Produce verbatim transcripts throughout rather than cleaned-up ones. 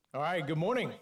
All right, good morning.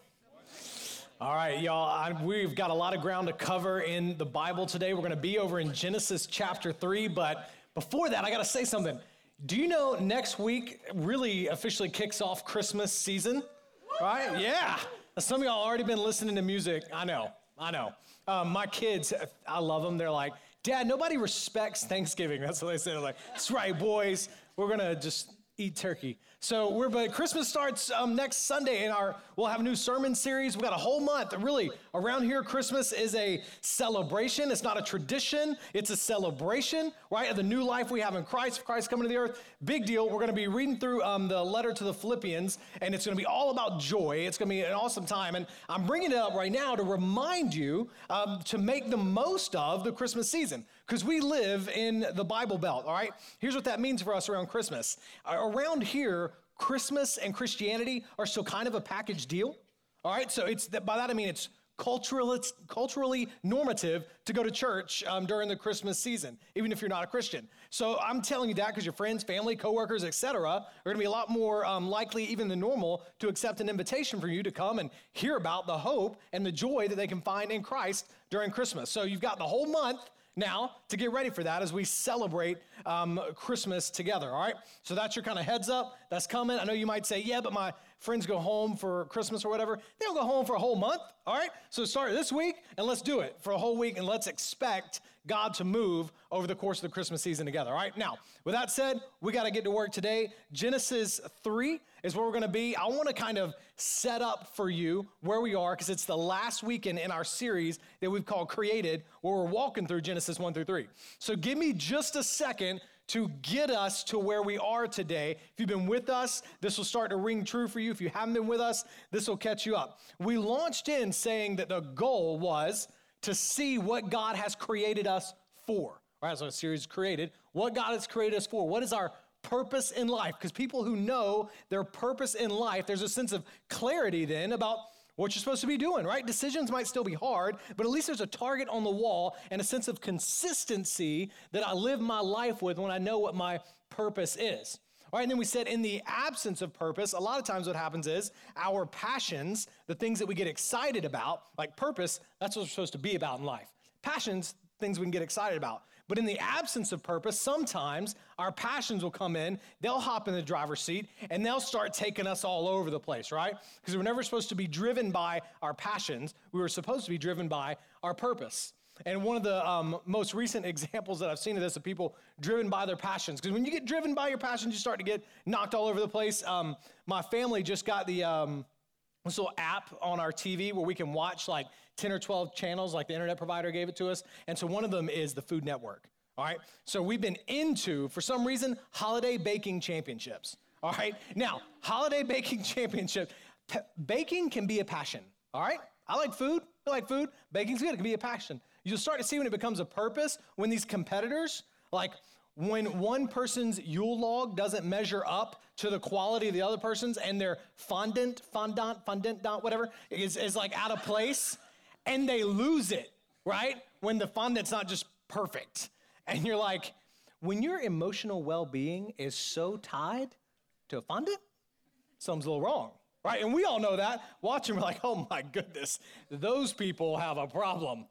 All right, y'all, I, we've got a lot of ground to cover in the Bible today. We're going to be over in Genesis chapter three, but before that, I got to say something. Do you know next week really officially kicks off Christmas season? Right? Yeah. Some of y'all already been listening to music. I know, I know. Um, my kids, I love them. They're like, Dad, nobody respects Thanksgiving. That's what they say. They're like, that's right, boys. We're going to just eat turkey. So we're, but Christmas starts um, next Sunday, and our we'll have a new sermon series. We got a whole month. Really, around here, Christmas is a celebration. It's not a tradition. It's a celebration, right, of the new life we have in Christ. Christ coming to the earth. Big deal. We're going to be reading through um, the letter to the Philippians, and it's going to be all about joy. It's going to be an awesome time, and I'm bringing it up right now to remind you um, to make the most of the Christmas season, because we live in the Bible Belt. All right. Here's what that means for us around Christmas. Around here, Christmas and Christianity are still kind of a package deal, all right? So it's by that I mean it's cultural, it's culturally normative to go to church um, during the Christmas season, even if you're not a Christian. So I'm telling you that because your friends, family, coworkers, et cetera, are going to be a lot more um, likely, even than normal, to accept an invitation for you to come and hear about the hope and the joy that they can find in Christ during Christmas. So you've got the whole month now to get ready for that as we celebrate um, Christmas together, all right? So that's your kind of heads up. That's coming. I know you might say, yeah, but my friends go home for Christmas or whatever. They don't go home for a whole month, all right? So start this week, and let's do it for a whole week, and let's expect God to move over the course of the Christmas season together, all right? Now, with that said, we got to get to work today. Genesis three is where we're going to be. I want to kind of set up for you where we are, because it's the last weekend in our series that we've called Created, where we're walking through Genesis one through three. So give me just a second to get us to where we are today. If you've been with us, this will start to ring true for you. If you haven't been with us, this will catch you up. We launched in saying that the goal was to see what God has created us for. All right, so a series created, what God has created us for. What is our purpose in life? Because people who know their purpose in life, there's a sense of clarity then about what you're supposed to be doing, right? Decisions might still be hard, but at least there's a target on the wall and a sense of consistency that I live my life with when I know what my purpose is. All right, and then we said in the absence of purpose, a lot of times what happens is our passions, the things that we get excited about, like purpose, that's what we're supposed to be about in life. Passions, things we can get excited about. But in the absence of purpose, sometimes our passions will come in, they'll hop in the driver's seat, and they'll start taking us all over the place, right? Because we're never supposed to be driven by our passions. We were supposed to be driven by our purpose. And one of the um, most recent examples that I've seen of this, of people driven by their passions, because when you get driven by your passions, you start to get knocked all over the place. Um, my family just got the... Um, This little app on our T V where we can watch like ten or twelve channels, like the internet provider gave it to us. And so one of them is the Food Network, all right? So we've been into, for some reason, holiday baking championships, all right? Now, holiday baking championship, p- baking can be a passion, all right? I like food, I like food. Baking's good, it can be a passion. You'll start to see when it becomes a purpose, when these competitors, like when one person's Yule log doesn't measure up to the quality of the other person's and their fondant, fondant, fondant, whatever, is, is like out of place, and they lose it, right? When the fondant's not just perfect. And you're like, when your emotional well-being is so tied to a fondant, something's a little wrong, right? And we all know that. Watching, we're like, oh my goodness, those people have a problem.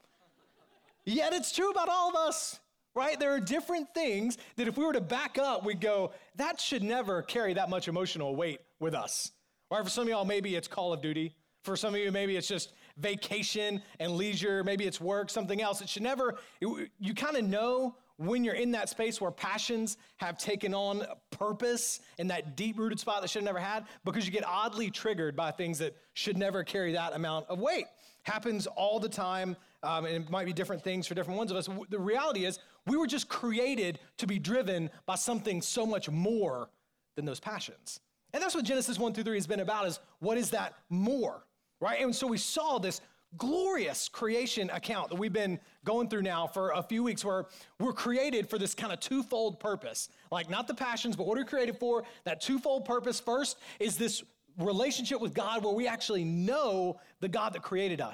Yet it's true about all of us. Right? There are different things that if we were to back up, we'd go, that should never carry that much emotional weight with us. Right? For some of y'all, maybe it's Call of Duty. For some of you, maybe it's just vacation and leisure. Maybe it's work, something else. It should never, it, you kind of know when you're in that space where passions have taken on purpose in that deep-rooted spot that should have never had, because you get oddly triggered by things that should never carry that amount of weight. Happens all the time, um, and it might be different things for different ones of us. The reality is we were just created to be driven by something so much more than those passions. And that's what Genesis one through three has been about, is what is that more, right? And so we saw this glorious creation account that we've been going through now for a few weeks, where we're created for this kind of twofold purpose. Like not the passions, but what we're created for, that twofold purpose. First is this relationship with God where we actually know the God that created us.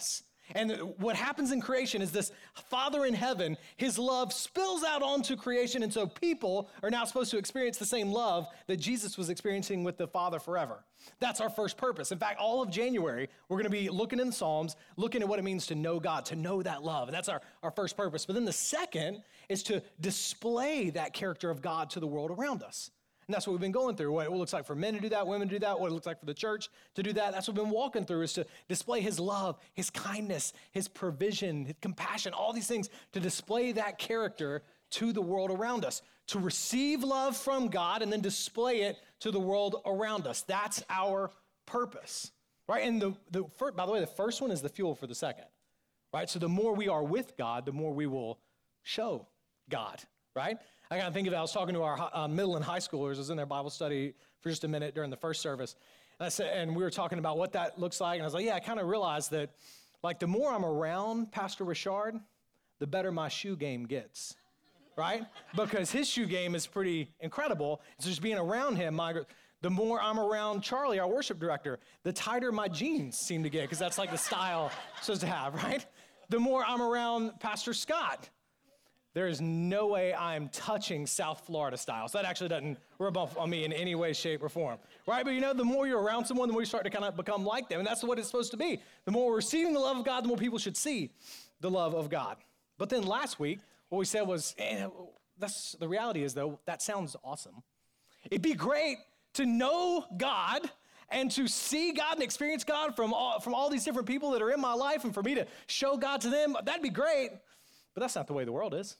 And what happens in creation is this Father in heaven, his love spills out onto creation. And so people are now supposed to experience the same love that Jesus was experiencing with the Father forever. That's our first purpose. In fact, all of January, we're going to be looking in the Psalms, looking at what it means to know God, to know that love. And that's our, our first purpose. But then the second is to display that character of God to the world around us. And that's what we've been going through, what it looks like for men to do that, women to do that, what it looks like for the church to do that. That's what we've been walking through, is to display his love, his kindness, his provision, his compassion, all these things, to display that character to the world around us, to receive love from God and then display it to the world around us. That's our purpose, right? And the, the first, by the way, the first one is the fuel for the second, right? So the more we are with God, the more we will show God, right? I got to think of it. I was talking to our uh, middle and high schoolers. I was in their Bible study for just a minute during the first service. And I said, and we were talking about what that looks like. And I was like, yeah, I kind of realized that, like, the more I'm around Pastor Richard, the better my shoe game gets, right? Because his shoe game is pretty incredible. So just being around him, my, the more I'm around Charlie, our worship director, the tighter my jeans seem to get, because that's like the style I'm supposed to have, right? The more I'm around Pastor Scott, there is no way I'm touching South Florida style. So that actually doesn't rub off on me in any way, shape, or form, right? But you know, the more you're around someone, the more you start to kind of become like them. And that's what it's supposed to be. The more we're receiving the love of God, the more people should see the love of God. But then last week, what we said was, eh, that's, the reality is, though, that sounds awesome. It'd be great to know God and to see God and experience God from all, from all these different people that are in my life, and for me to show God to them. That'd be great. But that's not the way the world is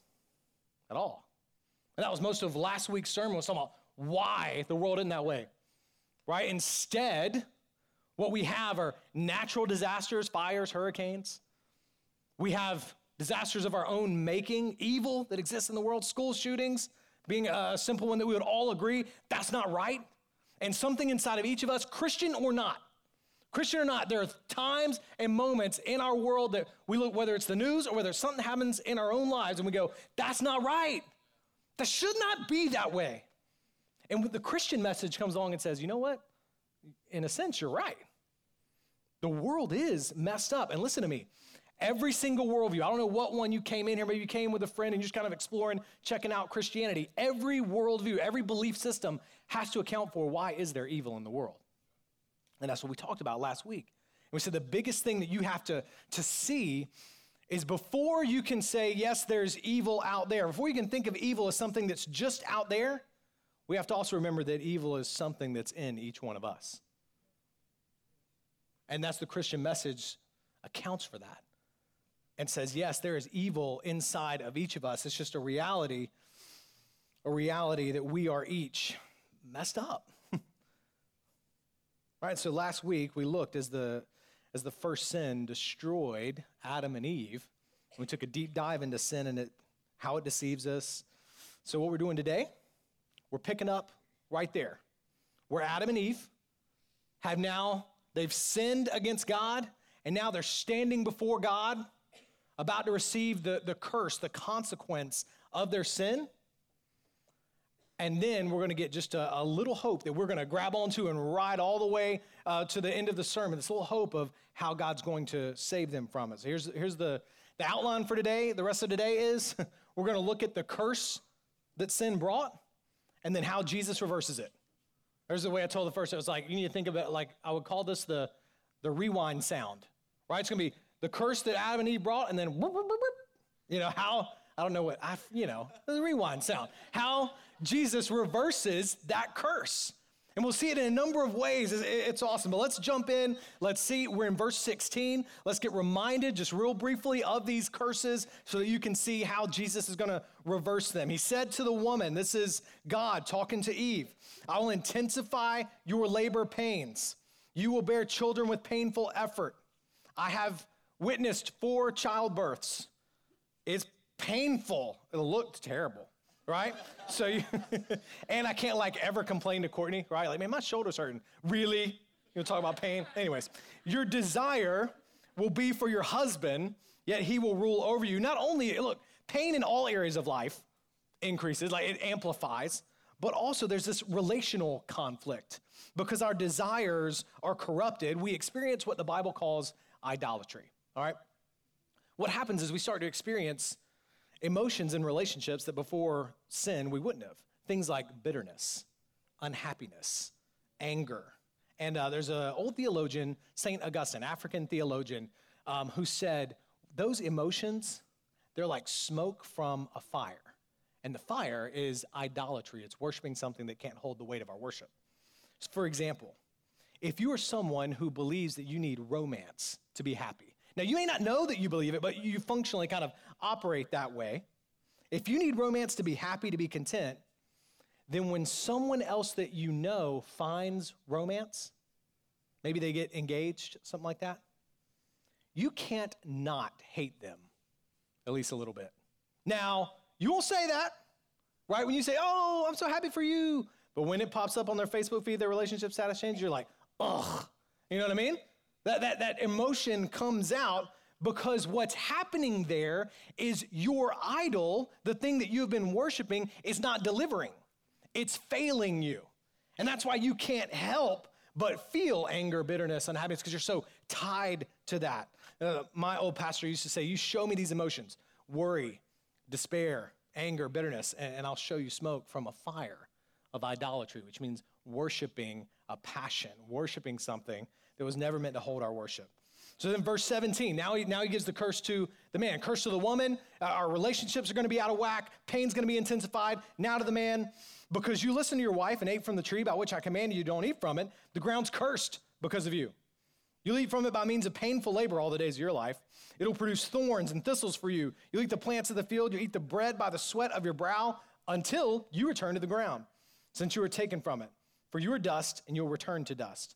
at all. And that was most of last week's sermon, was talking about why the world isn't that way, right? Instead, what we have are natural disasters, fires, hurricanes. We have disasters of our own making, evil that exists in the world, school shootings being a simple one that we would all agree, that's not right. And something inside of each of us, Christian or not, Christian or not, there are times and moments in our world that we look, whether it's the news or whether something happens in our own lives, and we go, that's not right. That should not be that way. And the Christian message comes along and says, you know what? In a sense, you're right. The world is messed up. And listen to me. Every single worldview, I don't know what one you came in here, maybe you came with a friend and you're just kind of exploring, checking out Christianity. Every worldview, every belief system has to account for why is there evil in the world. And that's what we talked about last week. And we said the biggest thing that you have to, to see is before you can say, yes, there's evil out there, before you can think of evil as something that's just out there, we have to also remember that evil is something that's in each one of us. And that's the Christian message accounts for that and says, yes, there is evil inside of each of us. It's just a reality, a reality that we are each messed up. All right, so last week we looked as the as the first sin destroyed Adam and Eve. We took a deep dive into sin and it, how it deceives us. So what we're doing today, we're picking up right there, where Adam and Eve have now, they've sinned against God, and now they're standing before God, about to receive the, the curse, the consequence of their sin. And then we're going to get just a, a little hope that we're going to grab onto and ride all the way uh, to the end of the sermon, this little hope of how God's going to save them from us. Here's, here's the, the outline for today. The rest of today is we're going to look at the curse that sin brought and then how Jesus reverses it. There's the way I told the first. It was like, you need to think of it like, I would call this the, the rewind sound, right? It's going to be the curse that Adam and Eve brought, and then, whoop, whoop, whoop, whoop. You know, how, I don't know what, I, you know, the rewind sound. How Jesus reverses that curse. And we'll see it in a number of ways. It's awesome. But let's jump in. Let's see. We're in verse sixteen. Let's get reminded just real briefly of these curses so that you can see how Jesus is going to reverse them. He said to the woman, this is God talking to Eve, I will intensify your labor pains. You will bear children with painful effort. I have witnessed four childbirths. It's painful. It'll look terrible. Right? So, you, and I can't like ever complain to Courtney, right? Like, man, my shoulder's hurting. Really? You'll talk about pain? Anyways, your desire will be for your husband, yet he will rule over you. Not only, look, pain in all areas of life increases, like it amplifies, but also there's this relational conflict. Because our desires are corrupted, we experience what the Bible calls idolatry, all right? what happens is we start to experience emotions in relationships that before sin we wouldn't have. Things like bitterness, unhappiness, anger. And uh, there's an old theologian, Saint Augustine, African theologian, um, who said those emotions, they're like smoke from a fire. And the fire is idolatry. It's worshiping something that can't hold the weight of our worship. So for example, if you are someone who believes that you need romance to be happy, now you may not know that you believe it, but you functionally kind of operate that way. If you need romance to be happy, to be content, then when someone else that you know finds romance, maybe they get engaged, something like that, you can't not hate them, at least a little bit. Now, you won't say that, right? When you say, oh, I'm so happy for you. But when it pops up on their Facebook feed, their relationship status change, you're like, ugh. You know what I mean? That, that, that emotion comes out because what's happening there is your idol, the thing that you've been worshiping, is not delivering. It's failing you. And that's why you can't help but feel anger, bitterness, unhappiness, because you're so tied to that. Uh, my old pastor used to say, you show me these emotions, worry, despair, anger, bitterness, and, and I'll show you smoke from a fire of idolatry, which means worshiping a passion, worshiping something that was never meant to hold our worship. So then verse seventeen, now he, now he gives the curse to the man. Curse to the woman, uh, our relationships are going to be out of whack, pain's going to be intensified. Now to the man, because you listened to your wife and ate from the tree by which I commanded you, don't eat from it, the ground's cursed because of you. You'll eat from it by means of painful labor all the days of your life. It'll produce thorns and thistles for you. You'll eat the plants of the field. You'll eat the bread by the sweat of your brow until you return to the ground, since you were taken from it. For you are dust, and you'll return to dust.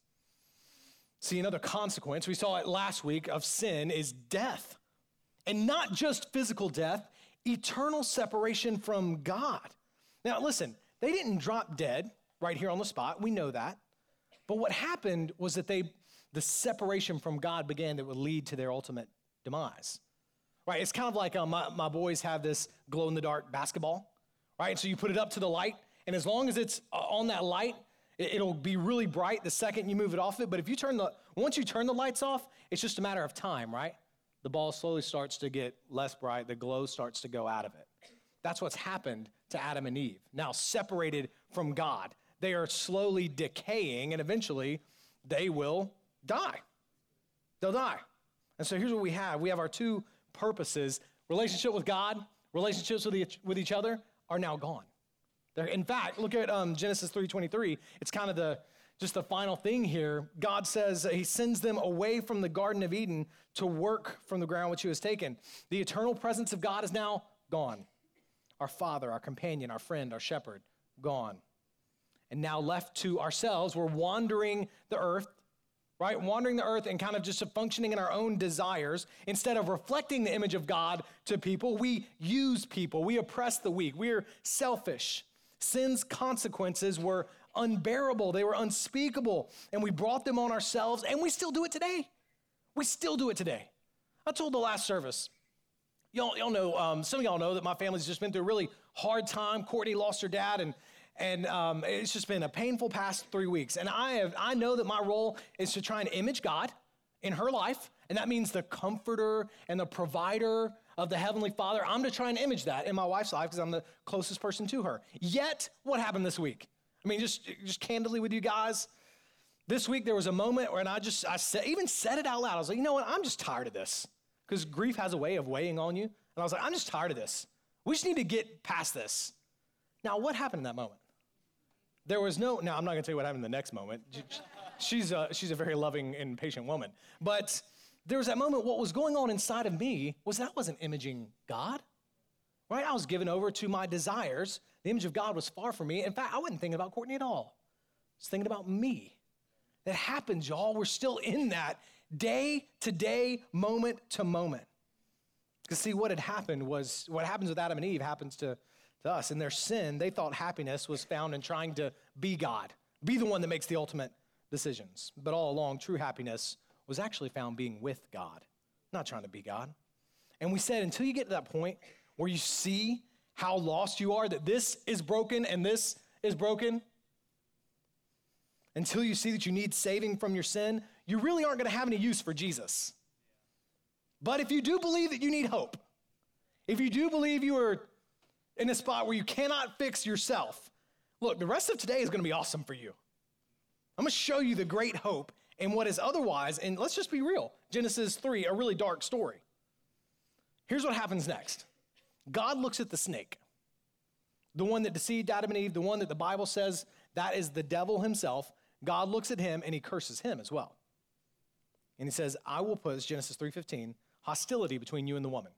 See, another consequence, we saw it last week, of sin is death. And not just physical death, eternal separation from God. Now, listen, they didn't drop dead right here on the spot. We know that. But what happened was that they, the separation from God began that would lead to their ultimate demise. Right? It's kind of like um, my, my boys have this glow-in-the-dark basketball. Right? And so you put it up to the light, and as long as it's on that light, it'll be really bright the second you move it off it. But if you turn the, once you turn the lights off, it's just a matter of time, right? The ball slowly starts to get less bright. The glow starts to go out of it. That's what's happened to Adam and Eve. Now separated from God, they are slowly decaying, and eventually they will die. They'll die. And so here's what we have. We have our two purposes. Relationship with God, relationships with each, with each other are now gone. They're, in fact, look at um, Genesis three twenty-three. It's kind of the just the final thing here. God says he sends them away from the Garden of Eden to work from the ground which he has taken. The eternal presence of God is now gone. Our Father, our companion, our friend, our shepherd, gone. And now left to ourselves, we're wandering the earth, right? Wandering the earth and kind of just functioning in our own desires. Instead of reflecting the image of God to people, we use people. We oppress the weak. We're selfish. Sin's consequences were unbearable. They were unspeakable. And we brought them on ourselves, and we still do it today. We still do it today. I told the last service, y'all, y'all know, um, some of y'all know that my family's just been through a really hard time. Courtney lost her dad, and and um, it's just been a painful past three weeks. And I have, I know that my role is to try and image God in her life, and that means the comforter and the provider of the Heavenly Father. I'm to try and image that in my wife's life because I'm the closest person to her. Yet, what happened this week? I mean, just, just candidly with you guys, this week there was a moment where, and I just, I said, even said it out loud. I was like, you know what? I'm just tired of this, because grief has a way of weighing on you. And I was like, I'm just tired of this. We just need to get past this. Now, what happened in that moment? There was no, now I'm not gonna tell you what happened in the next moment. She's a, she's a very loving and patient woman. But there was that moment, what was going on inside of me was that I wasn't imaging God, right? I was given over to my desires. The image of God was far from me. In fact, I wasn't thinking about Courtney at all. I was thinking about me. That happens, y'all. We're still in that day to day, moment to moment. Because see, what had happened was, what happens with Adam and Eve happens to, to us. In their sin, they thought happiness was found in trying to be God, be the one that makes the ultimate decisions. But all along, true happiness was actually found being with God, not trying to be God. And we said, until you get to that point where you see how lost you are, that this is broken and this is broken, until you see that you need saving from your sin, you really aren't going to have any use for Jesus. But if you do believe that you need hope, if you do believe you are in a spot where you cannot fix yourself, look, the rest of today is going to be awesome for you. I'm going to show you the great hope in what is otherwise, and let's just be real, Genesis three, a really dark story. Here's what happens next. God looks at the snake, the one that deceived Adam and Eve, the one that the Bible says that is the devil himself. God looks at him and he curses him as well. And he says, I will put, Genesis three fifteen, hostility between you and the woman.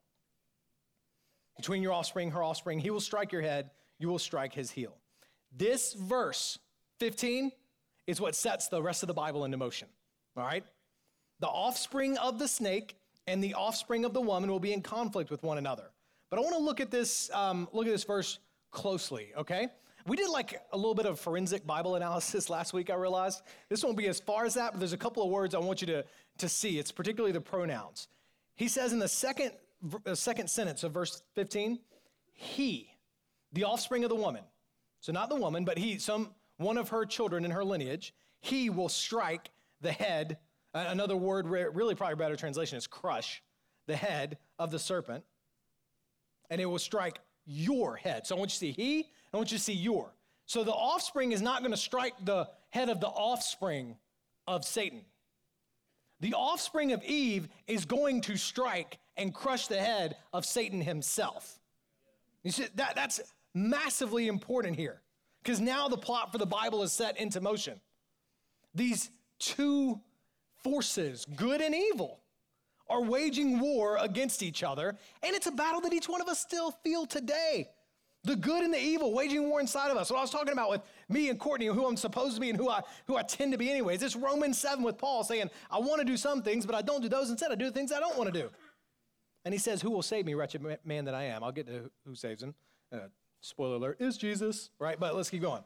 Between your offspring, her offspring, he will strike your head, you will strike his heel. This verse, fifteen, is what sets the rest of the Bible into motion, all right? The offspring of the snake and the offspring of the woman will be in conflict with one another. But I want to look at this, um, look at this verse closely, okay? We did like a little bit of forensic Bible analysis last week, I realized. This won't be as far as that, but there's a couple of words I want you to, to see. It's particularly the pronouns. He says in the second, uh, second sentence of verse fifteen, he, the offspring of the woman. So not the woman, but he, some one of her children in her lineage, he will strike the head. Uh, another word, really probably a better translation is crush, the head of the serpent. And it will strike your head. So I want you to see he, I want you to see your. So the offspring is not going to strike the head of the offspring of Satan. The offspring of Eve is going to strike and crush the head of Satan himself. You see, that, that's massively important here, because now the plot for the Bible is set into motion. These two forces, good and evil, are waging war against each other, and it's a battle that each one of us still feel today. The good and the evil waging war inside of us. What I was talking about with me and Courtney, who I'm supposed to be and who I who I tend to be anyways. It's Romans seven with Paul saying, I want to do some things, but I don't do those. Instead, I do the things I don't want to do. And he says, who will save me, wretched man that I am? I'll get to who saves him. Uh, spoiler alert, is Jesus, right? But let's keep going.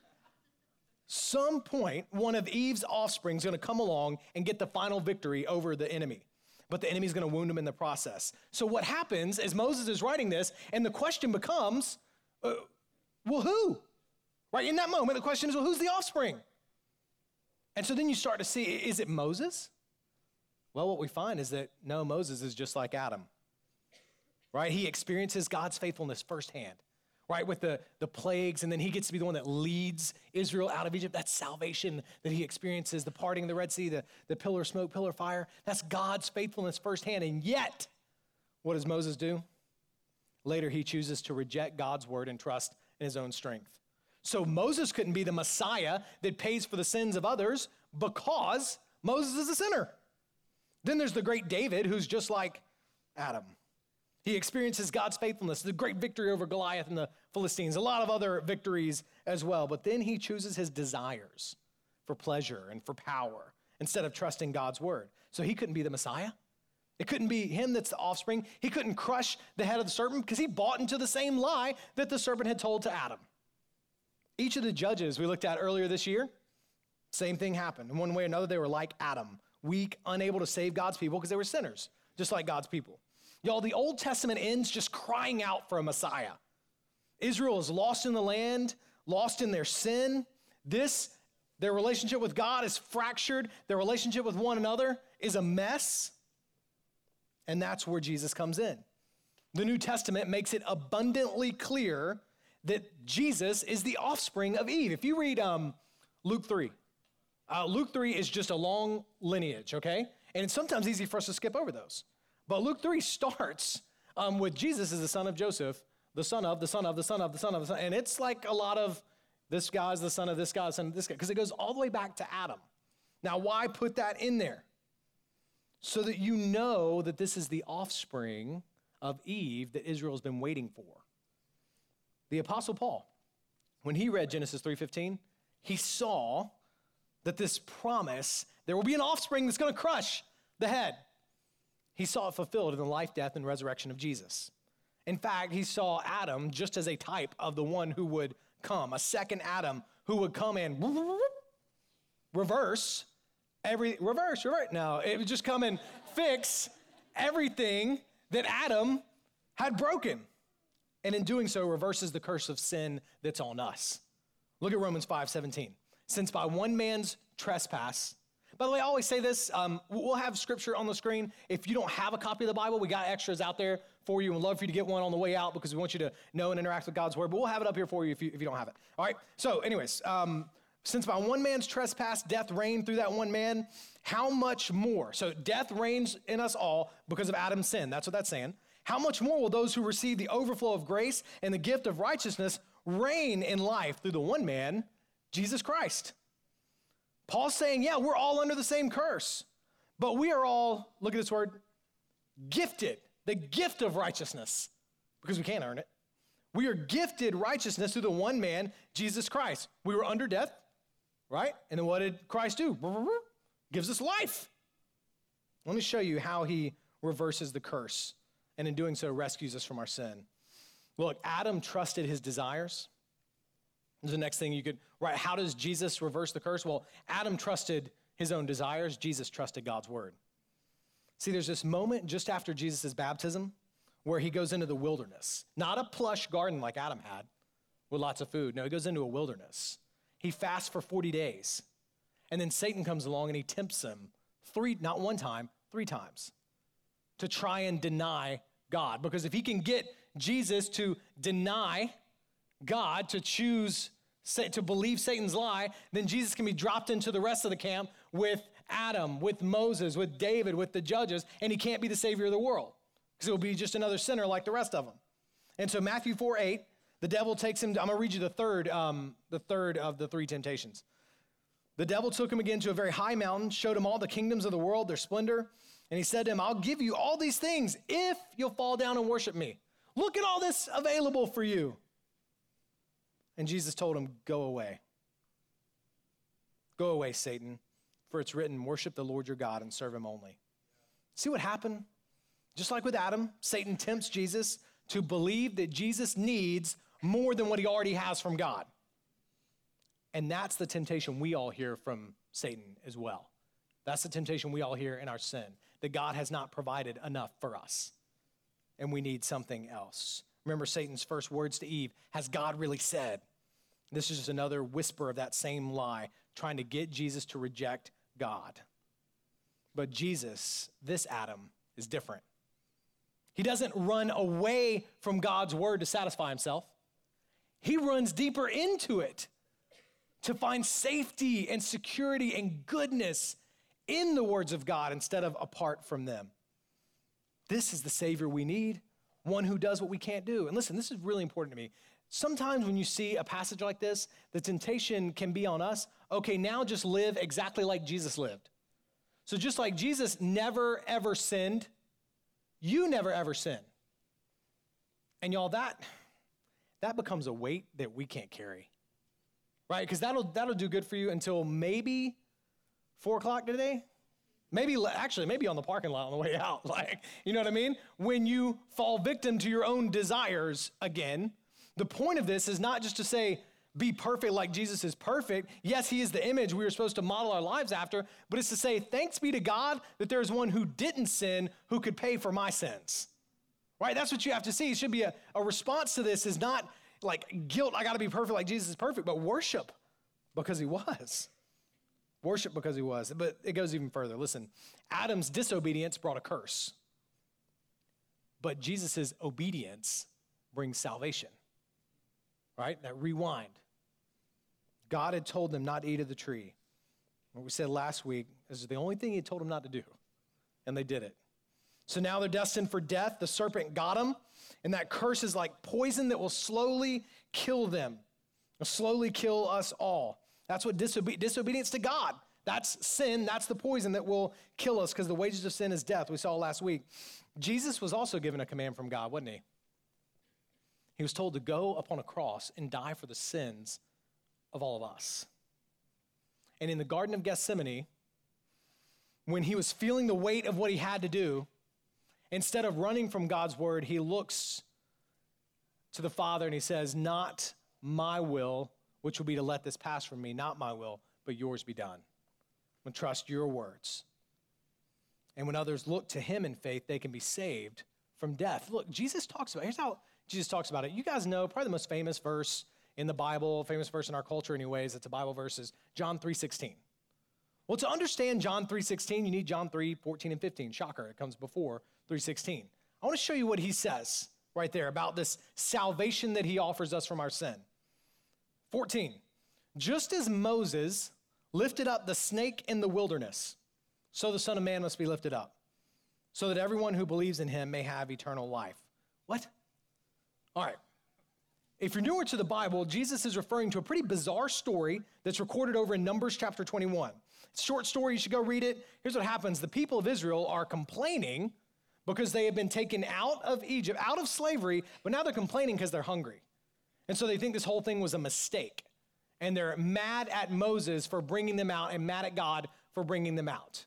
Some point, one of Eve's offspring is going to come along and get the final victory over the enemy. But the enemy is going to wound him in the process. So what happens is Moses is writing this, and the question becomes, uh, well, who? Right, in that moment, the question is, well, who's the offspring? And so then you start to see, is it Moses? Well, what we find is that, no, Moses is just like Adam. Right, he experiences God's faithfulness firsthand. Right, with the, the plagues, and then he gets to be the one that leads Israel out of Egypt. That's salvation that he experiences, the parting of the Red Sea, the, the pillar of smoke, pillar of fire. That's God's faithfulness firsthand. And yet, what does Moses do? Later, he chooses to reject God's word and trust in his own strength. So Moses couldn't be the Messiah that pays for the sins of others because Moses is a sinner. Then there's the great David, who's just like Adam. He experiences God's faithfulness, the great victory over Goliath and the Philistines, a lot of other victories as well. But then he chooses his desires for pleasure and for power instead of trusting God's word. So he couldn't be the Messiah. It couldn't be him that's the offspring. He couldn't crush the head of the serpent because he bought into the same lie that the serpent had told to Adam. Each of the judges we looked at earlier this year, same thing happened. In one way or another, they were like Adam, weak, unable to save God's people because they were sinners, just like God's people. Y'all, the Old Testament ends just crying out for a Messiah. Israel is lost in the land, lost in their sin. This, their relationship with God is fractured. Their relationship with one another is a mess. And that's where Jesus comes in. The New Testament makes it abundantly clear that Jesus is the offspring of Eve. If you read um, Luke three, uh, Luke three is just a long lineage, okay? And it's sometimes easy for us to skip over those. But Luke three starts um, with Jesus as the son of Joseph, the son of, the son of, the son of, the son of, the son. And it's like a lot of this guy's the son of this guy, the son of this guy, because it goes all the way back to Adam. Now, why put that in there? So that you know that this is the offspring of Eve that Israel's been waiting for. The Apostle Paul, when he read Genesis three fifteen, he saw that this promise, there will be an offspring that's going to crush the head. He saw it fulfilled in the life, death, and resurrection of Jesus. In fact, he saw Adam just as a type of the one who would come, a second Adam who would come and reverse every, reverse, reverse. No, it would just come and fix everything that Adam had broken. And in doing so, reverses the curse of sin that's on us. Look at Romans five seventeen. Since by one man's trespass, By the way, I always say this, um, we'll have scripture on the screen. If you don't have a copy of the Bible, we got extras out there for you. We'd love for you to get one on the way out because we want you to know and interact with God's word, but we'll have it up here for you if you, if you don't have it. All right, so anyways, um, since by one man's trespass, death reigned through that one man, how much more? So death reigns in us all because of Adam's sin. That's what that's saying. How much more will those who receive the overflow of grace and the gift of righteousness reign in life through the one man, Jesus Christ? Paul's saying, yeah, we're all under the same curse, but we are all, look at this word, gifted, the gift of righteousness, because we can't earn it. We are gifted righteousness through the one man, Jesus Christ. We were under death, right? And then what did Christ do? Gives us life. Let me show you how he reverses the curse, and in doing so rescues us from our sin. Look, Adam trusted his desires. This is the next thing you could, right? How does Jesus reverse the curse? Well, Adam trusted his own desires. Jesus trusted God's word. See, there's this moment just after Jesus' baptism where he goes into the wilderness. Not a plush garden like Adam had with lots of food. No, he goes into a wilderness. He fasts for forty days. And then Satan comes along and he tempts him three, not one time, three times to try and deny God. Because if he can get Jesus to deny God, to choose, to believe Satan's lie, then Jesus can be dropped into the rest of the camp with Adam, with Moses, with David, with the judges, and he can't be the savior of the world because he'll be just another sinner like the rest of them. And so Matthew four eight, the devil takes him, I'm gonna read you the third, um, the third of the three temptations. The devil took him again to a very high mountain, showed him all the kingdoms of the world, their splendor, and he said to him, I'll give you all these things if you'll fall down and worship me. Look at all this available for you. And Jesus told him, go away. Go away, Satan, for it's written, worship the Lord your God and serve him only. See what happened? Just like with Adam, Satan tempts Jesus to believe that Jesus needs more than what he already has from God. And that's the temptation we all hear from Satan as well. That's the temptation we all hear in our sin, that God has not provided enough for us, and we need something else. Remember Satan's first words to Eve, has God really said? This is just another whisper of that same lie, trying to get Jesus to reject God. But Jesus, this Adam, is different. He doesn't run away from God's word to satisfy himself. He runs deeper into it to find safety and security and goodness in the words of God instead of apart from them. This is the Savior we need, one who does what we can't do. And listen, this is really important to me. Sometimes when you see a passage like this, the temptation can be on us, okay, now just live exactly like Jesus lived. So just like Jesus never, ever sinned, you never, ever sin. And y'all, that, that becomes a weight that we can't carry, right? Because that'll, that'll do good for you until maybe four o'clock today. Maybe, actually, maybe on the parking lot on the way out. Like, you know what I mean? When you fall victim to your own desires again, the point of this is not just to say, be perfect like Jesus is perfect. Yes, he is the image we are supposed to model our lives after, but it's to say, thanks be to God that there is one who didn't sin who could pay for my sins, right? That's what you have to see. It should be a, a response to this is not like guilt, I got to be perfect like Jesus is perfect, but worship because he was. Worship because he was. But it goes even further. Listen, Adam's disobedience brought a curse, but Jesus' obedience brings salvation, right? That rewind. God had told them not to eat of the tree. What we said last week is the only thing he told them not to do, and they did it. So now they're destined for death. The serpent got them, and that curse is like poison that will slowly kill them, will slowly kill us all. That's what disobe- disobedience to God. That's sin. That's the poison that will kill us because the wages of sin is death. We saw last week. Jesus was also given a command from God, wasn't he? He was told to go upon a cross and die for the sins of all of us. And in the Garden of Gethsemane, when he was feeling the weight of what he had to do, instead of running from God's word, he looks to the Father and he says, not my will, which will be to let this pass from me, not my will, but yours be done. I'm going to trust your words. And when others look to him in faith, they can be saved from death. Look, Jesus talks about, here's how Jesus talks about it. You guys know probably the most famous verse in the Bible, famous verse in our culture anyways, it's a Bible verse, is John three sixteen, Well, to understand John three sixteen, you need John three fourteen and fifteen. Shocker, it comes before three sixteen. I want to show you what he says right there about this salvation that he offers us from our sin. fourteen, just as Moses lifted up the snake in the wilderness, so the Son of Man must be lifted up, so that everyone who believes in him may have eternal life. What? All right. If you're newer to the Bible, Jesus is referring to a pretty bizarre story that's recorded over in Numbers chapter twenty-one. It's a short story, you should go read it. Here's what happens. The people of Israel are complaining because they have been taken out of Egypt, out of slavery, but now they're complaining because they're hungry. And so they think this whole thing was a mistake. And they're mad at Moses for bringing them out and mad at God for bringing them out.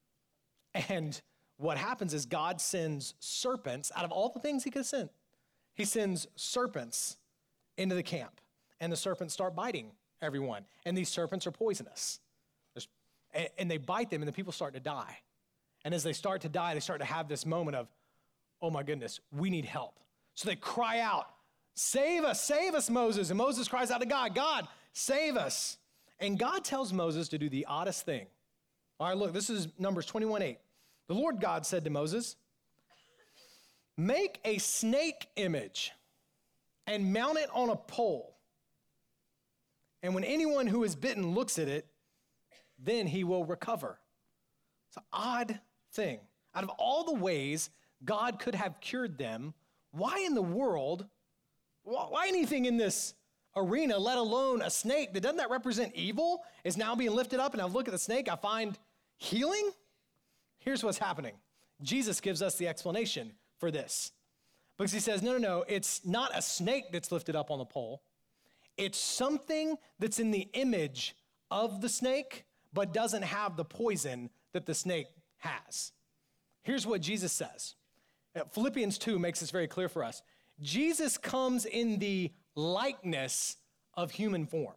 And what happens is God sends serpents out of all the things he could have sent. He sends serpents into the camp, and the serpents start biting everyone. And these serpents are poisonous. There's, and they bite them, and the people start to die. And as they start to die, they start to have this moment of, oh my goodness, we need help. So they cry out, save us, save us, Moses. And Moses cries out to God, God, save us. And God tells Moses to do the oddest thing. All right, look, this is Numbers twenty-one eight. The Lord God said to Moses, make a snake image and mount it on a pole. And when anyone who is bitten looks at it, then he will recover. It's an odd thing. Out of all the ways God could have cured them, why in the world, why anything in this arena, let alone a snake that doesn't that represent evil, is now being lifted up, and I look at the snake, I find healing? Here's what's happening. Jesus gives us the explanation for this. Because he says, no, no, no, it's not a snake that's lifted up on the pole. It's something that's in the image of the snake, but doesn't have the poison that the snake has. Here's what Jesus says. Philippians two makes this very clear for us. Jesus comes in the likeness of human form.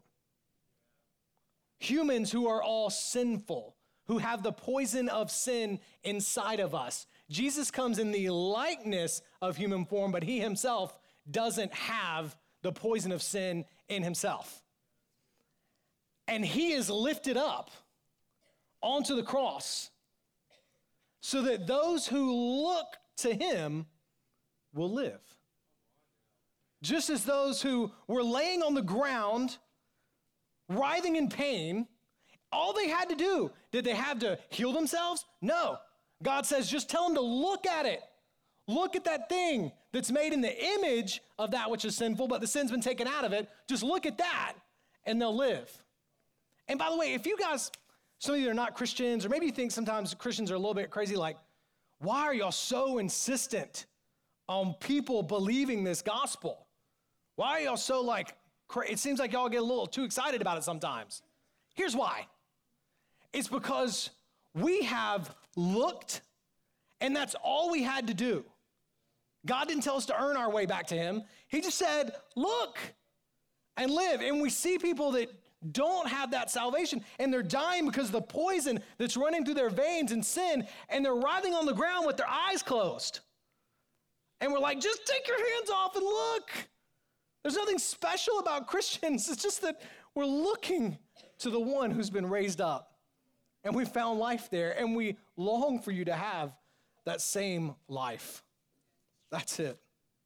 Humans who are all sinful, who have the poison of sin inside of us. Jesus comes in the likeness of human form, but he himself doesn't have the poison of sin in himself. And he is lifted up onto the cross so that those who look to him will live. Just as those who were laying on the ground, writhing in pain, all they had to do, did they have to heal themselves? No. God says, just tell them to look at it. Look at that thing that's made in the image of that which is sinful, but the sin's been taken out of it. Just look at that, and they'll live. And by the way, if you guys, some of you are not Christians, or maybe you think sometimes Christians are a little bit crazy, like, why are y'all so insistent on people believing this gospel? Why are y'all so like, cra- it seems like y'all get a little too excited about it sometimes. Here's why. It's because we have looked, and that's all we had to do. God didn't tell us to earn our way back to him. He just said, look and live. And we see people that don't have that salvation, and they're dying because of the poison that's running through their veins in sin, and they're writhing on the ground with their eyes closed. And we're like, just take your hands off and look. There's nothing special about Christians. It's just that we're looking to the one who's been raised up. And we found life there, and we long for you to have that same life. That's it.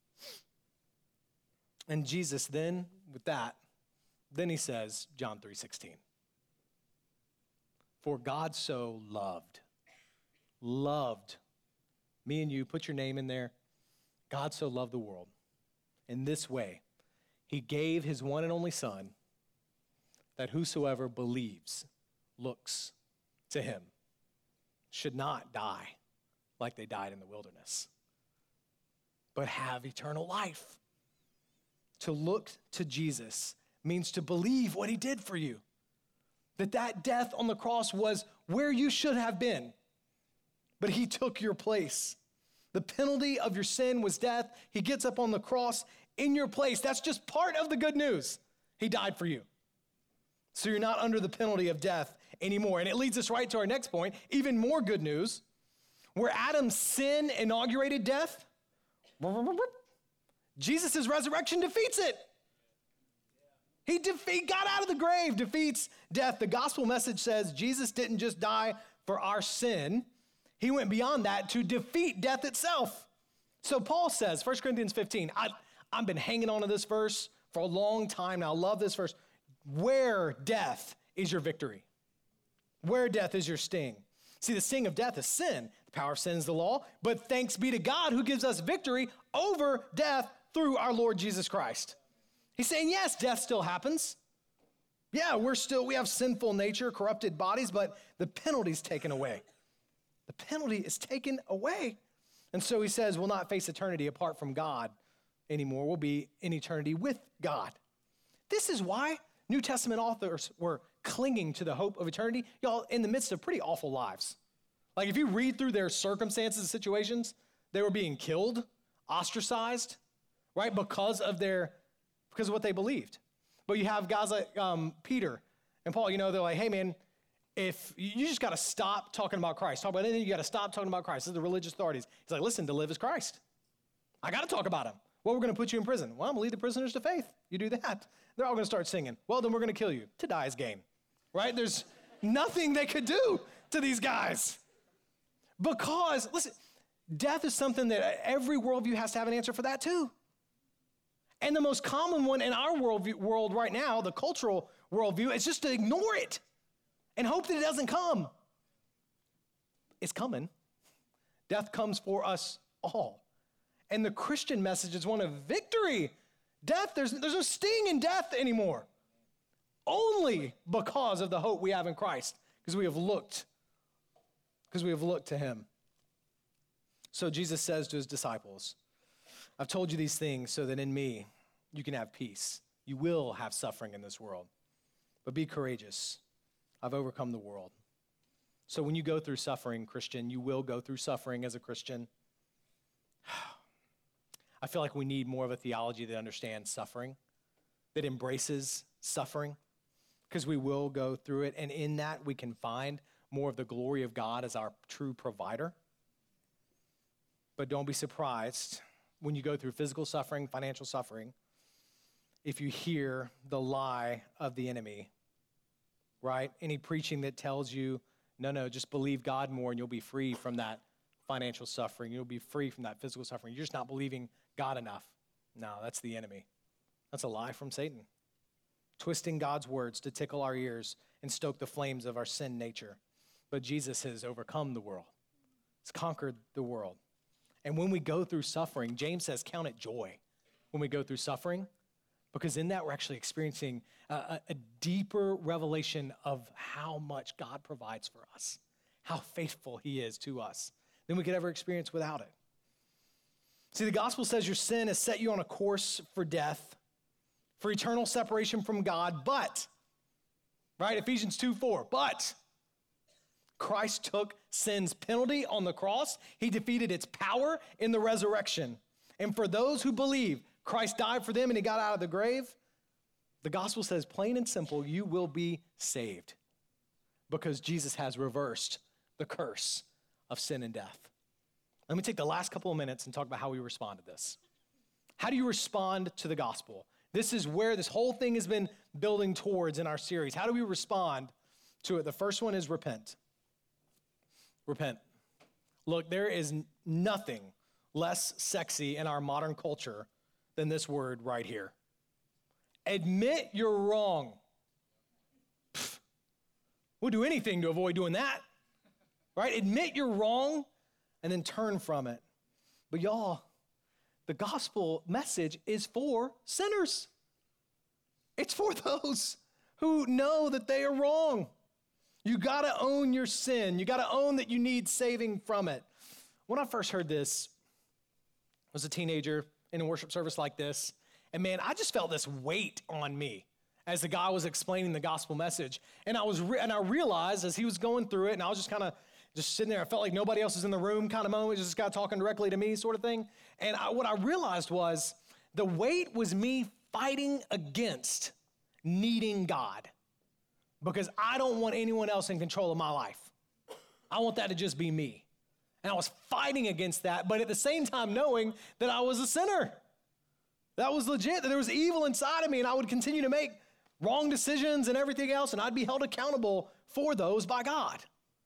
And Jesus then, with that, then he says, John three sixteen, for God so loved, loved, me and you, put your name in there. God so loved the world. In this way, he gave his one and only Son, that whosoever believes, looks to him, should not die like they died in the wilderness, but have eternal life. To look to Jesus means to believe what he did for you, that that death on the cross was where you should have been, but he took your place. The penalty of your sin was death. He gets up on the cross in your place. That's just part of the good news. He died for you. So you're not under the penalty of death anymore. And it leads us right to our next point, even more good news. Where Adam's sin inaugurated death, Jesus' resurrection defeats it. He, defe- he got out of the grave, defeats death. The gospel message says Jesus didn't just die for our sin. He went beyond that to defeat death itself. So Paul says, First Corinthians fifteen, I, I've been hanging on to this verse for a long time now. I love this verse. Where death is your victory? Where death is your sting? See, the sting of death is sin. The power of sin is the law. But thanks be to God who gives us victory over death through our Lord Jesus Christ. He's saying, yes, death still happens. Yeah, we're still, we have sinful nature, corrupted bodies, but the penalty's taken away. The penalty is taken away. And so he says, we'll not face eternity apart from God anymore. We'll be in eternity with God. This is why New Testament authors were clinging to the hope of eternity, y'all, in the midst of pretty awful lives. Like if you read through their circumstances and situations, they were being killed, ostracized, right, because of their, because of what they believed. But you have guys like um, Peter and Paul, you know, they're like, hey man, if you just got to stop talking about Christ, talk about anything, you got to stop talking about Christ. This is the religious authorities. He's like, listen, to live is Christ. I got to talk about him. Well, we're going to put you in prison. Well, I'm going to lead the prisoners to faith. You do that. They're all going to start singing. Well, then we're going to kill you. To die is gain, right? There's nothing they could do to these guys. Because, listen, death is something that every worldview has to have an answer for that too. And the most common one in our world, world right now, the cultural worldview, is just to ignore it and hope that it doesn't come. It's coming. Death comes for us all. And the Christian message is one of victory. Death, there's, there's no sting in death anymore. Only because of the hope we have in Christ, because we have looked, because we have looked to him. So Jesus says to his disciples, I've told you these things so that in me you can have peace. You will have suffering in this world, but be courageous. I've overcome the world. So when you go through suffering, Christian, you will go through suffering as a Christian. I feel like we need more of a theology that understands suffering, that embraces suffering, because we will go through it. And in that, we can find more of the glory of God as our true provider. But don't be surprised when you go through physical suffering, financial suffering, if you hear the lie of the enemy, right? Any preaching that tells you, no, no, just believe God more and you'll be free from that financial suffering. You'll be free from that physical suffering. You're just not believing God enough. No, that's the enemy. That's a lie from Satan. Twisting God's words to tickle our ears and stoke the flames of our sin nature. But Jesus has overcome the world. He's conquered the world. And when we go through suffering, James says, count it joy when we go through suffering, because in that we're actually experiencing a, a, a deeper revelation of how much God provides for us, how faithful he is to us than we could ever experience without it. See, the gospel says your sin has set you on a course for death, for eternal separation from God, but, right, Ephesians two four, but Christ took sin's penalty on the cross. He defeated its power in the resurrection. And for those who believe Christ died for them and he got out of the grave, the gospel says plain and simple, you will be saved because Jesus has reversed the curse of sin and death. Let me take the last couple of minutes and talk about how we respond to this. How do you respond to the gospel? This is where this whole thing has been building towards in our series. How do we respond to it? The first one is repent. Repent. Look, there is nothing less sexy in our modern culture than this word right here. Admit you're wrong. Pfft. We'll do anything to avoid doing that, right? Admit you're wrong and then turn from it. But y'all, the gospel message is for sinners. It's for those who know that they are wrong. You got to own your sin. You got to own that you need saving from it. When I first heard this, I was a teenager in a worship service like this, and man, I just felt this weight on me as the guy was explaining the gospel message. And I was re- and I realized as he was going through it, and I was just kind of just sitting there, I felt like nobody else was in the room kind of moment, just this guy talking directly to me sort of thing. And I, what I realized was the weight was me fighting against needing God, because I don't want anyone else in control of my life. I want that to just be me. And I was fighting against that, but at the same time knowing that I was a sinner. That was legit, that there was evil inside of me, and I would continue to make wrong decisions and everything else, and I'd be held accountable for those by God.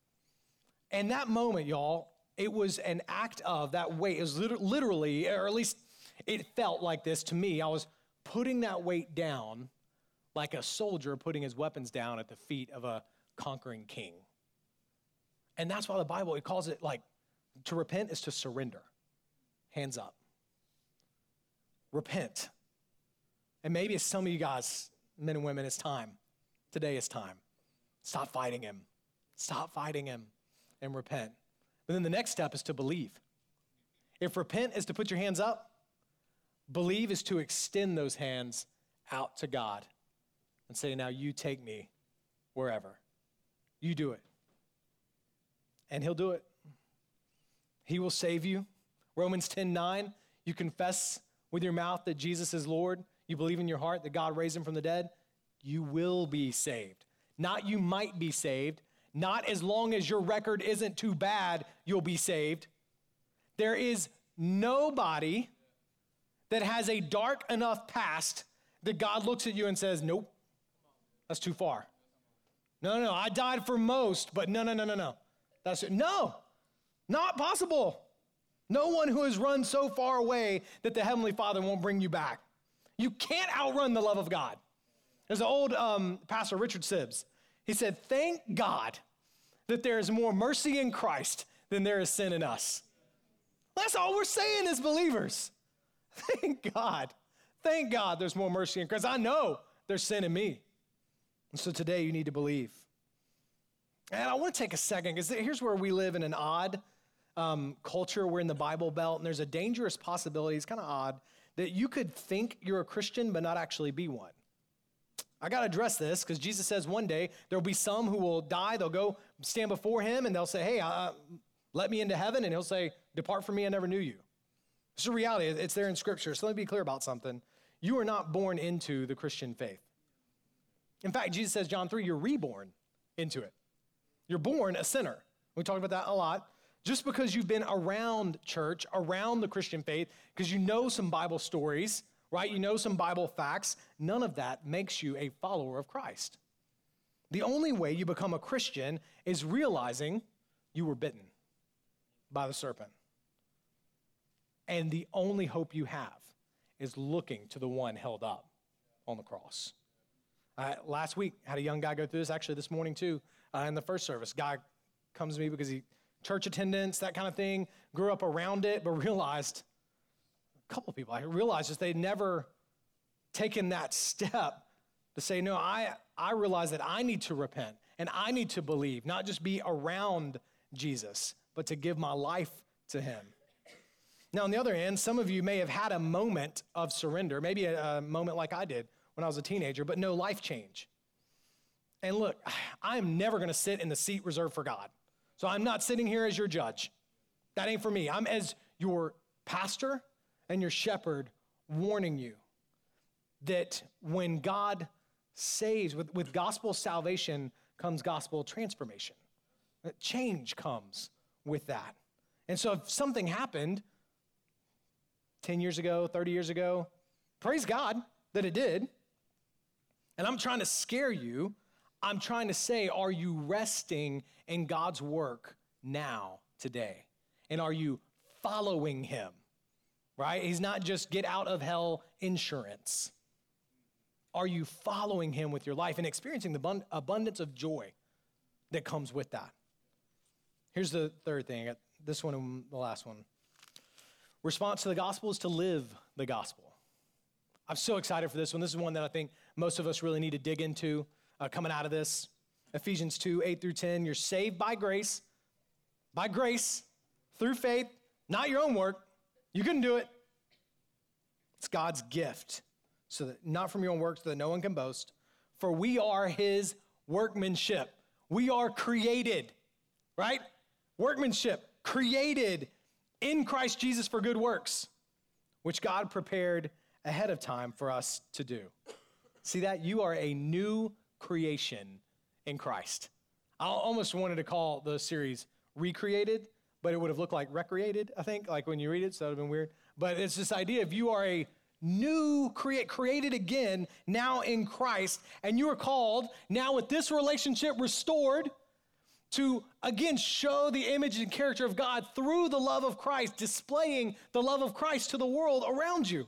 And that moment, y'all, it was an act of that weight. It was literally, or at least it felt like this to me. I was putting that weight down like a soldier putting his weapons down at the feet of a conquering king. And that's why the Bible, it calls it like, to repent is to surrender. Hands up. Repent. And maybe it's some of you guys, men and women, it's time. Today is time. Stop fighting him. Stop fighting him and repent. But then the next step is to believe. If repent is to put your hands up, believe is to extend those hands out to God and say, now you take me wherever. You do it. And he'll do it. He will save you. Romans ten nine, you confess with your mouth that Jesus is Lord. You believe in your heart that God raised him from the dead. You will be saved. Not you might be saved. Not as long as your record isn't too bad, you'll be saved. There is nobody that has a dark enough past that God looks at you and says, nope, that's too far. No, no, no, I died for most, but no, no, no, no, no. That's it. No, not possible. No one who has run so far away that the Heavenly Father won't bring you back. You can't outrun the love of God. There's an old um, pastor, Richard Sibbs. He said, thank God that there is more mercy in Christ than there is sin in us. That's all we're saying as believers. Thank God. Thank God there's more mercy in Christ. I know there's sin in me. And so today you need to believe. And I want to take a second, because here's where we live in an odd um, culture. We're in the Bible Belt, and there's a dangerous possibility, it's kind of odd, that you could think you're a Christian but not actually be one. I got to address this, because Jesus says one day there'll be some who will die. They'll go stand before him, and they'll say, hey, uh, let me into heaven. And he'll say, depart from me, I never knew you. It's a reality. It's there in Scripture. So let me be clear about something. You are not born into the Christian faith. In fact, Jesus says, John three, you're reborn into it. You're born a sinner. We talked about that a lot. Just because you've been around church, around the Christian faith, because you know some Bible stories, right? You know some Bible facts, none of that makes you a follower of Christ. The only way you become a Christian is realizing you were bitten by the serpent. And the only hope you have is looking to the one held up on the cross. Uh, last week, had a young guy go through this, actually this morning too, uh, in the first service. Guy comes to me because he, church attendance, that kind of thing, grew up around it, but realized, a couple of people, I realized just they'd never taken that step to say, no, I, I realize that I need to repent and I need to believe, not just be around Jesus, but to give my life to him. Now, on the other hand, some of you may have had a moment of surrender, maybe a, a moment like I did when I was a teenager, but no life change. And look, I'm never going to sit in the seat reserved for God. So I'm not sitting here as your judge. That ain't for me. I'm as your pastor and your shepherd warning you that when God saves, with, with gospel salvation comes gospel transformation. That change comes with that. And so if something happened ten years ago, thirty years ago, praise God that it did. And I'm trying to scare you. I'm trying to say, are you resting in God's work now, today? And are you following him, right? He's not just get out of hell insurance. Are you following him with your life and experiencing the abundance of joy that comes with that? Here's the third thing, this one and the last one. Response to the gospel is to live the gospel. I'm so excited for this one. This is one that I think most of us really need to dig into uh, coming out of this. Ephesians two, eight through ten, you're saved by grace, by grace, through faith, not your own work. You couldn't do it. It's God's gift, so that not from your own work, so that no one can boast. For we are his workmanship. We are created, right? Workmanship, created in Christ Jesus for good works, which God prepared ahead of time for us to do. See that? You are a new creation in Christ. I almost wanted to call the series Recreated, but it would have looked like Recreated, I think, like when you read it, so it would have been weird. But it's this idea of you are a new, create, created again, now in Christ. And you are called, now with this relationship restored, to again show the image and character of God through the love of Christ, displaying the love of Christ to the world around you.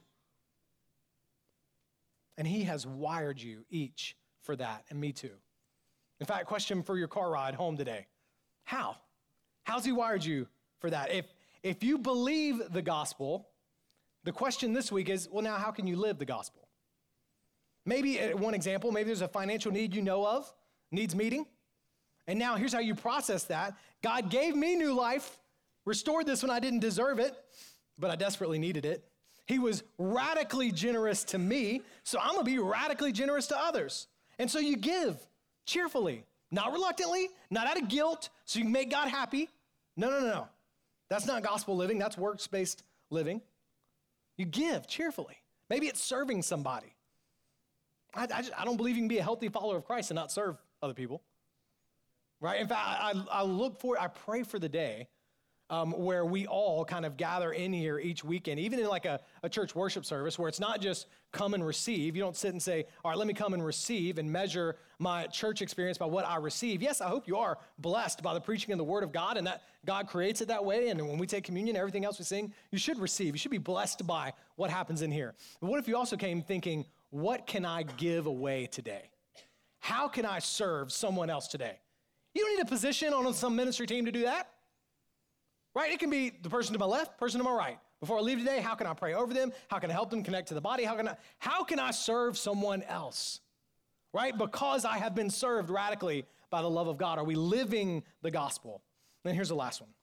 And he has wired you each for that, and me too. In fact, question for your car ride home today. How? How's he wired you for that? If, if you believe the gospel, the question this week is, well, now how can you live the gospel? Maybe one example, maybe there's a financial need you know of, needs meeting. And now here's how you process that. God gave me new life, restored this when I didn't deserve it, but I desperately needed it. He was radically generous to me, so I'm gonna be radically generous to others. And so you give cheerfully, not reluctantly, not out of guilt, so you can make God happy. No, no, no, no. That's not gospel living, that's works-based living. You give cheerfully. Maybe it's serving somebody. I, I, just, I don't believe you can be a healthy follower of Christ and not serve other people. Right? In fact, I, I look for, I pray for the day um, where we all kind of gather in here each weekend, even in like a, a church worship service where it's not just come and receive. You don't sit and say, all right, let me come and receive and measure my church experience by what I receive. Yes, I hope you are blessed by the preaching of the word of God and that God creates it that way. And when we take communion, everything else we sing, you should receive. You should be blessed by what happens in here. But what if you also came thinking, what can I give away today? How can I serve someone else today? You don't need a position on some ministry team to do that, right? It can be the person to my left, person to my right. Before I leave today, how can I pray over them? How can I help them connect to the body? How can I, how can I serve someone else, right? Because I have been served radically by the love of God. Are we living the gospel? And here's the last one.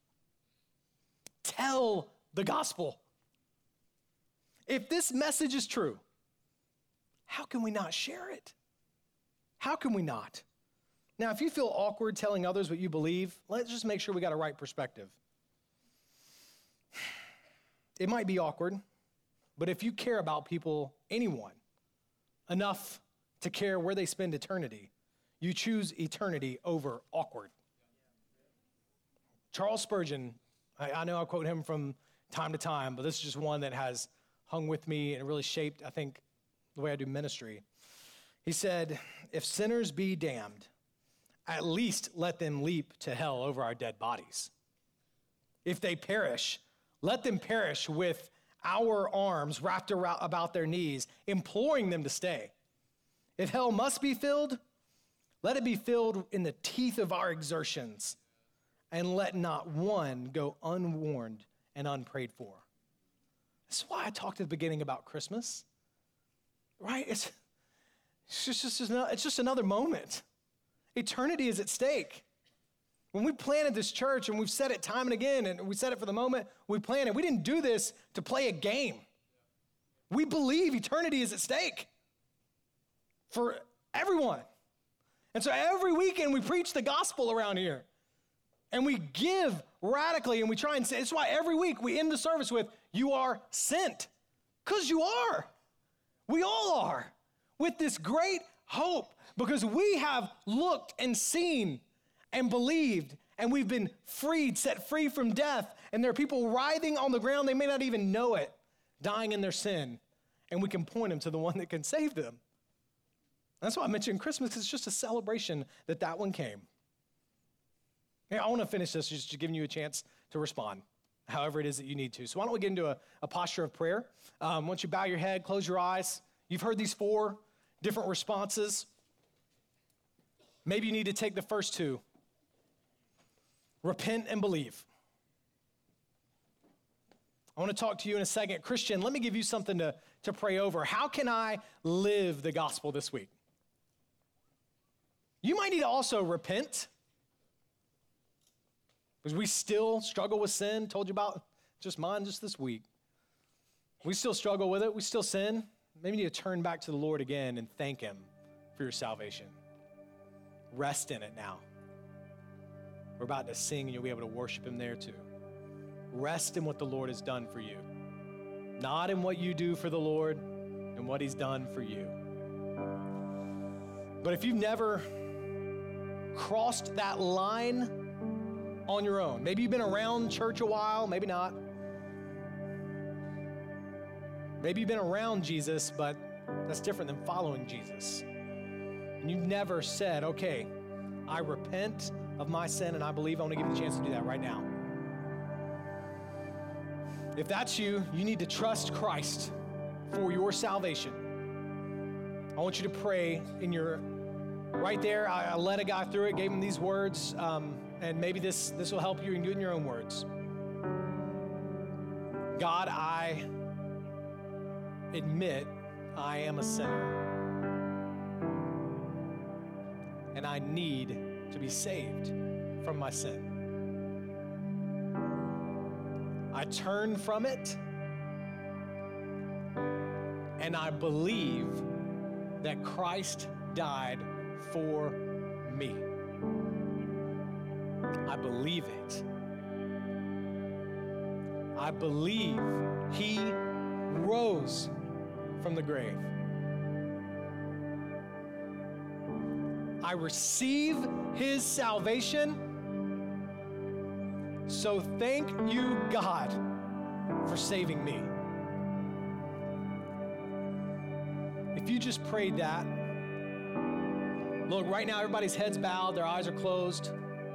Tell the gospel. If this message is true, how can we not share it? How can we not? Now, if you feel awkward telling others what you believe, let's just make sure we got a right perspective. It might be awkward, but if you care about people, anyone, enough to care where they spend eternity, you choose eternity over awkward. Charles Spurgeon, I, I know I quote him from time to time, but this is just one that has hung with me and really shaped, I think, the way I do ministry. He said, if sinners be damned, at least let them leap to hell over our dead bodies. If they perish, let them perish with our arms wrapped around, about their knees, imploring them to stay. If hell must be filled, let it be filled in the teeth of our exertions, and let not one go unwarned and unprayed for. That's why I talked at the beginning about Christmas, right? It's, it's, just, it's, just, it's just another moment. Eternity is at stake. When we planted this church, and we've said it time and again, and we said it for the moment we planted, we didn't do this to play a game. We believe eternity is at stake for everyone. And so every weekend we preach the gospel around here. And we give radically, and we try and say, it's why every week we end the service with, you are sent. Because you are. We all are. With this great hope, because we have looked and seen and believed, and we've been freed, set free from death, and there are people writhing on the ground, they may not even know it, dying in their sin, and we can point them to the one that can save them. That's why I mentioned Christmas, because it's just a celebration that that one came. Hey, I want to finish this just giving you a chance to respond, however it is that you need to. So why don't we get into a, a posture of prayer? Um, once you bow your head, close your eyes. You've heard these four different responses. Maybe you need to take the first two. Repent and believe. I want to talk to you in a second. Christian, let me give you something to, to pray over. How can I live the gospel this week? You might need to also repent, because we still struggle with sin. Told you about just mine just this week. We still struggle with it. We still sin. Maybe you need to turn back to the Lord again and thank him for your salvation. Rest in it now. We're about to sing, and you'll be able to worship him there too. Rest in what the Lord has done for you. Not in what you do for the Lord and what he's done for you. But if you've never crossed that line on your own, maybe you've been around church a while, maybe not. Maybe you've been around Jesus, but that's different than following Jesus. And you've never said, okay, I repent of my sin and I believe I want to give you the chance to do that right now. If that's you, you need to trust Christ for your salvation. I want you to pray in your, right there, I, I led a guy through it, gave him these words, um, and maybe this, this will help you. You can do it in your own words. God, I admit I am a sinner, and I need to be saved from my sin. I turn from it, and I believe that Christ died for me. I believe it. I believe he rose from the grave. I receive his salvation. So thank you, God, for saving me. If you just prayed that, look, right now everybody's heads bowed, their eyes are closed,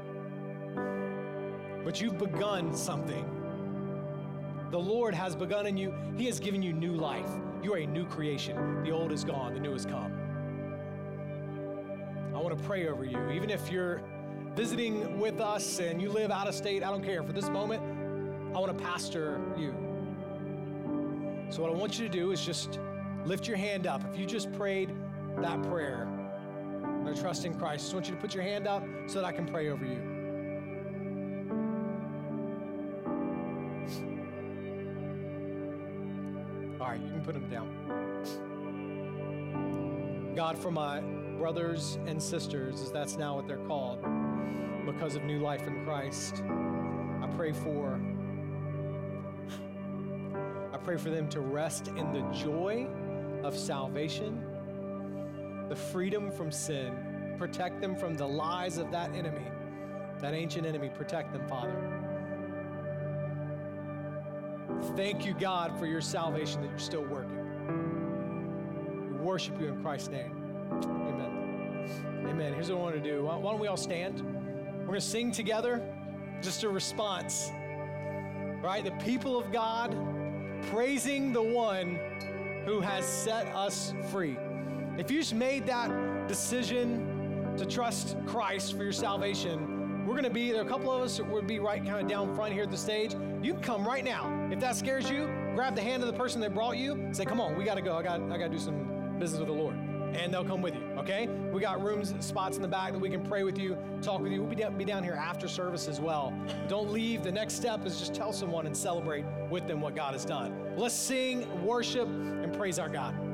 but you've begun something. The Lord has begun in you. He has given you new life. You are a new creation. The old is gone, the new has come. I want to pray over you. Even if you're visiting with us and you live out of state, I don't care. For this moment, I want to pastor you. So what I want you to do is just lift your hand up. If you just prayed that prayer, I'm going to trust in Christ. I just want you to put your hand up so that I can pray over you. All right, you can put them down. God, for my brothers and sisters, as that's now what they're called, because of new life in Christ, I pray for, I pray for them to rest in the joy of salvation, the freedom from sin. Protect them from the lies of that enemy, that ancient enemy. Protect them, Father. Thank you, God, for your salvation, that you're still working. We worship you in Christ's name. Amen. Amen. Here's what I want to do. Why don't we all stand? We're going to sing together just a response, right? The people of God praising the one who has set us free. If you just made that decision to trust Christ for your salvation, we're going to be, there are a couple of us that would be right kind of down front here at the stage. You can come right now. If that scares you, grab the hand of the person that brought you. Say, come on, we got to go. I got I got to do some business with the Lord. And they'll come with you, okay? We got rooms, spots in the back that we can pray with you, talk with you. We'll be down, be down here after service as well. Don't leave. The next step is just tell someone and celebrate with them what God has done. Let's sing, worship, and praise our God.